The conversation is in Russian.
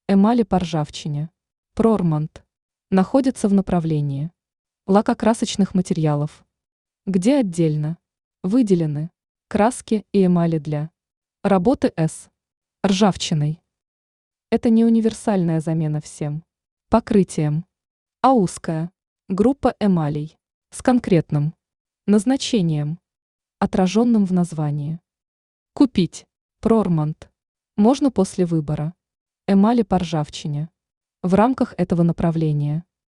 Эмали по ржавчине. Прормонт. Находится в направлении лакокрасочных материалов, где отдельно выделены краски и эмали для работы с ржавчиной. Это не универсальная замена всем покрытием, а узкая группа эмалей с конкретным назначением, отраженным в названии. Купить Прормонт можно после выбора эмали по ржавчине в рамках этого направления.